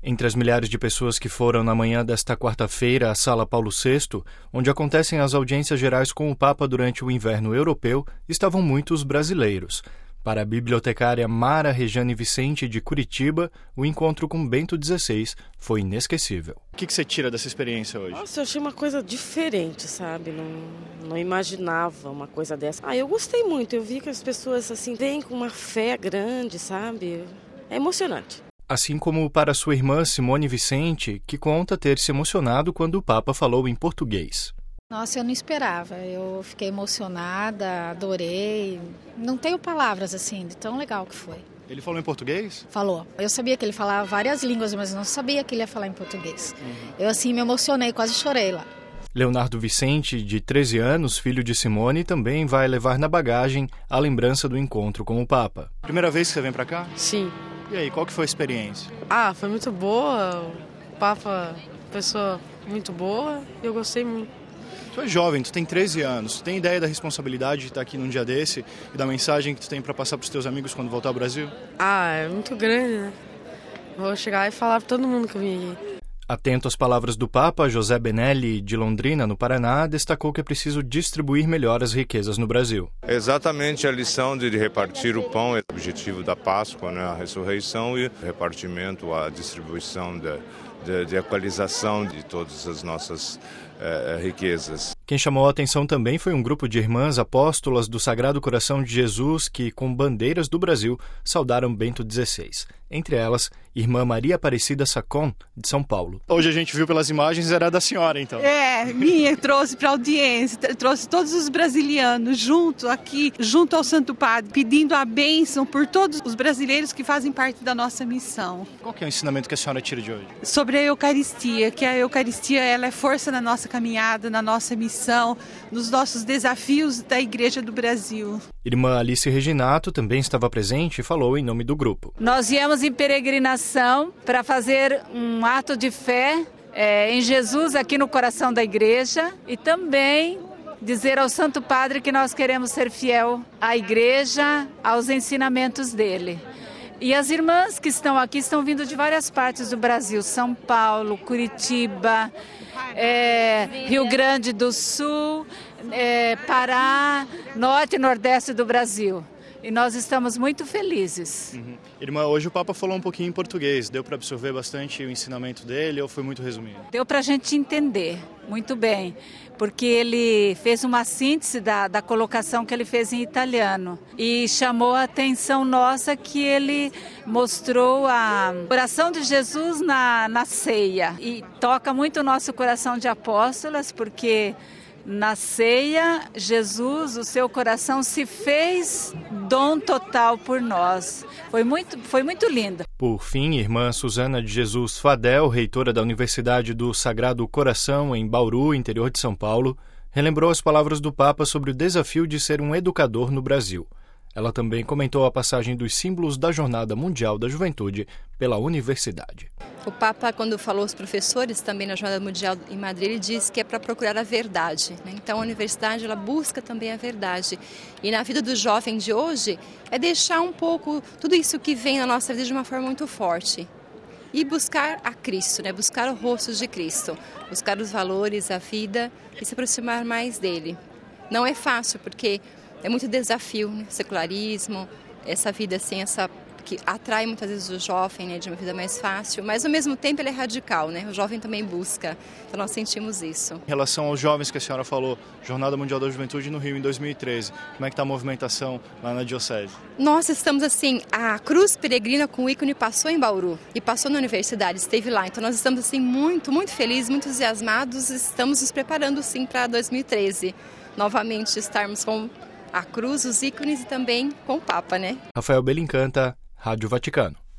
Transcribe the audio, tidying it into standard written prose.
Entre as milhares de pessoas que foram na manhã desta quarta-feira à Sala Paulo VI, onde acontecem as audiências gerais com o Papa durante o inverno europeu, estavam muitos brasileiros. Para a bibliotecária Mara Rejane Vicente, de Curitiba, o encontro com Bento XVI foi inesquecível. O que você tira dessa experiência hoje? Nossa, eu achei uma coisa diferente, sabe? Não imaginava uma coisa dessa. Eu gostei muito. Eu vi que as pessoas assim vêm com uma fé grande, sabe? É emocionante. Assim como para sua irmã Simone Vicente, que conta ter se emocionado quando o Papa falou em português. Nossa, eu não esperava. Eu fiquei emocionada, adorei. Não tenho palavras assim, de tão legal que foi. Ele falou em português? Falou. Eu sabia que ele falava várias línguas, mas não sabia que ele ia falar em português. Eu assim me emocionei, quase chorei lá. Leonardo Vicente, de 13 anos, filho de Simone, também vai levar na bagagem a lembrança do encontro com o Papa. Primeira vez que você vem para cá? Sim. E aí, qual que foi a experiência? Foi muito boa. O Papa, pessoa muito boa. Eu gostei muito. Tu é jovem, tu tem 13 anos, tu tem ideia da responsabilidade de estar aqui num dia desse e da mensagem que tu tem para passar para os teus amigos quando voltar ao Brasil? É muito grande, né? Vou chegar e falar para todo mundo que eu vim aqui. Atento às palavras do Papa, José Benelli, de Londrina, no Paraná, destacou que é preciso distribuir melhor as riquezas no Brasil. Exatamente a lição de repartir o pão é o objetivo da Páscoa, né? A ressurreição e o repartimento, a distribuição de equalização de todas as nossas riquezas. Quem chamou a atenção também foi um grupo de irmãs apóstolas do Sagrado Coração de Jesus que, com bandeiras do Brasil, saudaram Bento XVI. Entre elas, irmã Maria Aparecida Sacon, de São Paulo. Hoje a gente viu pelas imagens, era da senhora, então. Minha, trouxe para a audiência, trouxe todos os brasilianos junto ao Santo Padre, pedindo a bênção por todos os brasileiros que fazem parte da nossa missão. Qual que é o ensinamento que a senhora tira de hoje? Sobre a Eucaristia, que a Eucaristia ela é força na nossa caminhada, na nossa missão, nos nossos desafios da Igreja do Brasil. Irmã Alice Reginato também estava presente e falou em nome do grupo. Nós viemos em peregrinação para fazer um ato de fé em Jesus aqui no coração da igreja e também dizer ao Santo Padre que nós queremos ser fiel à igreja, aos ensinamentos dele. E as irmãs que estão aqui estão vindo de várias partes do Brasil, São Paulo, Curitiba, Rio Grande do Sul, Pará, Norte e Nordeste do Brasil. E nós estamos muito felizes. Irmã, hoje o Papa falou um pouquinho em português. Deu para absorver bastante o ensinamento dele ou foi muito resumido? Deu para a gente entender muito bem, porque ele fez uma síntese da colocação que ele fez em italiano. E chamou a atenção nossa que ele mostrou a coração de Jesus na ceia. E toca muito o nosso coração de apóstolas, porque na ceia, Jesus, o seu coração se fez dom total por nós. Foi muito linda. Por fim, irmã Suzana de Jesus Fadel, reitora da Universidade do Sagrado Coração, em Bauru, interior de São Paulo, relembrou as palavras do Papa sobre o desafio de ser um educador no Brasil. Ela também comentou a passagem dos símbolos da Jornada Mundial da Juventude pela universidade. O Papa, quando falou aos professores também na Jornada Mundial em Madrid, ele disse que é para procurar a verdade, né? Então a universidade ela busca também a verdade. E na vida do jovem de hoje é deixar um pouco tudo isso que vem na nossa vida de uma forma muito forte. E buscar a Cristo, né? Buscar o rosto de Cristo, buscar os valores, a vida e se aproximar mais dele. Não é fácil porque é muito desafio, né? Secularismo, essa vida assim, que atrai muitas vezes o jovem, né, de uma vida mais fácil, mas ao mesmo tempo ele é radical, né? O jovem também busca, então nós sentimos isso. Em relação aos jovens que a senhora falou, Jornada Mundial da Juventude no Rio em 2013, como é que está a movimentação lá na diocese? Nós estamos assim, a cruz peregrina com o ícone passou em Bauru e passou na universidade, esteve lá, então nós estamos assim muito felizes, muito entusiasmados, estamos nos preparando sim para 2013, novamente estarmos com a cruz, os ícones e também com o Papa, né? Rafael Belincanta, Rádio Vaticano.